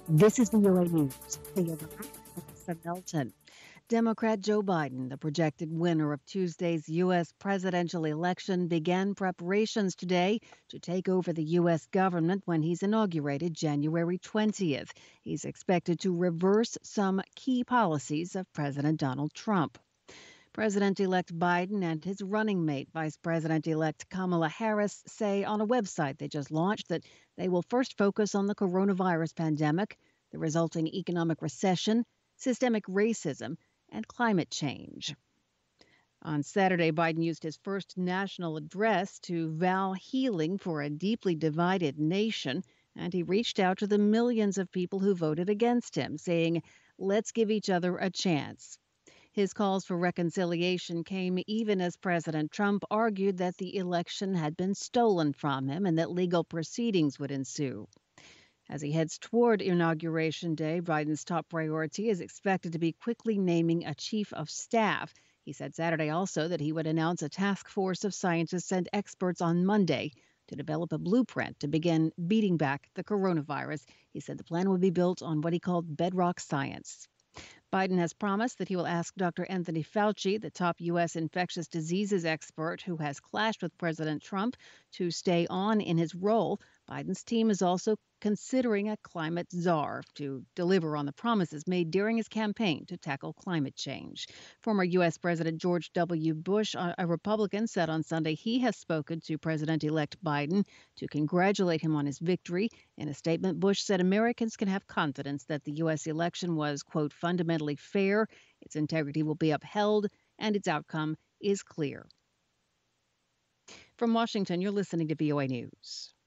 This is VOA News. Melissa Melton. Democrat Joe Biden, the projected winner of Tuesday's U.S. presidential election, began preparations today to take over the U.S. government when he's inaugurated January 20th. He's expected to reverse some key policies of President Donald Trump. President elect Biden and his running mate, Vice President elect Kamala Harris, say on a website they just launched that they will first focus on the coronavirus pandemic, the resulting economic recession, systemic racism, and climate change. On Saturday, Biden used his first national address to vow healing for a deeply divided nation, and he reached out to the millions of people who voted against him, saying, "Let's give each other a chance." His calls for reconciliation came even as President Trump argued that the election had been stolen from him and that legal proceedings would ensue. As he heads toward Inauguration Day, Biden's top priority is expected to be quickly naming a chief of staff. He said Saturday also that he would announce a task force of scientists and experts on Monday to develop a blueprint to begin beating back the coronavirus. He said the plan would be built on what he called bedrock science. Biden has promised that he will ask Dr. Anthony Fauci, the top U.S. infectious diseases expert who has clashed with President Trump, to stay on in his role. Biden's team is also considering a climate czar to deliver on the promises made during his campaign to tackle climate change. Former U.S. President George W. Bush, a Republican, said on Sunday he has spoken to President elect Biden to congratulate him on his victory. In a statement, Bush said Americans can have confidence that the U.S. election was, quote, fundamentally fair, its integrity will be upheld, and its outcome is clear. From Washington, you're listening to VOA News.